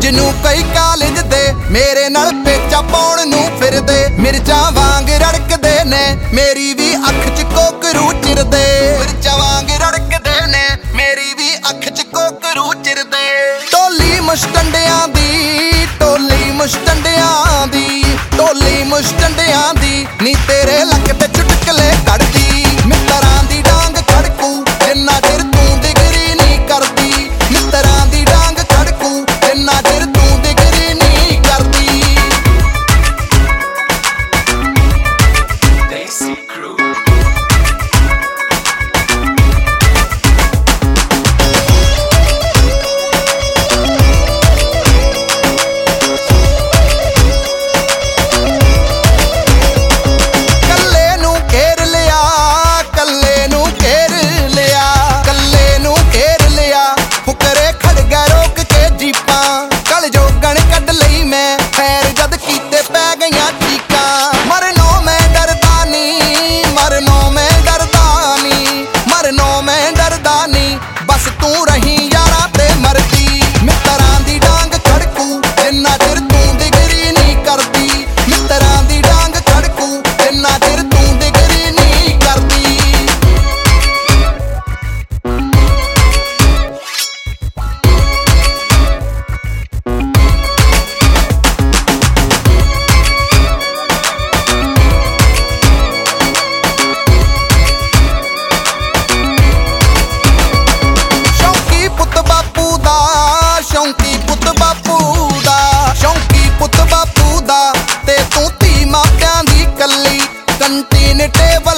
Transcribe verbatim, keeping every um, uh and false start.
ਨੂੰ ਕਈ ਕਾਲਜ ਦੇ ਮੇਰੇ ਨਾਲ ਪੇਚਾ ਪਾਉਣ ਨੂੰ ਫਿਰਦੇ। ਮਿਰਚਾਂ ਵਾਂਗ ਰੜਕਦੇ ਨੇ ਮੇਰੀ ਵੀ ਅੱਖ 'ਚ ਕੋਕਰੂ ਚਿਰਦੇ। ਮਿਰਚਾਂ ਵਾਂਗ ਰੜਕਦੇ ਨੇ ਮੇਰੀ ਵੀ ਅੱਖ 'ਚ ਕੋਕਰੂ ਚਿਰਦੇ। ਟੋਲੀ ਮੁਸ਼ਟੰਡਿਆਂ ਦੀ ਟੋਲੀ ਮੁਸ਼ਟੰਡਿਆਂ ਦੀ ਟੋਲੀ ਮੁਸ਼ਟੰਡਿਆਂ ਦੀ ਨੀ ਤੇਰੇ ਲੱਕ ਤੇ ਚੁਟਕਲੇ ਕੱਢਦੀ। ਮਿੱਤਰਾਂ ਦੀ ਡਾਂਗ ਖੜਕੂ ਜਿੰਨਾ ਚਿਰ ਤੂੰ ਡਿਗਰੀ ਨਹੀਂ ਕਰਦੀ। ਮਿੱਤਰਾਂ ਦੀ ਡਾਂਗ ਖੜਕੂ ਜਿੰਨਾ ਚਿਰ ਤੂੰ ਡਿਗਰੀ ਨਹੀਂ ਕਰਦੀ। बस तू रही यारा ते मरदी। मित्तरां दी डांग खड़कू जिन्ना चिर तू डिगरी नहीं करदी। मित्तरां दी डांग खड़कू जिन्ना चिर तू डिगरी नहीं करदी। शौंकी पुत बापू दा शौंकी पुत बापू दा ते तू धी मापियां दी कल्ली। Canteen table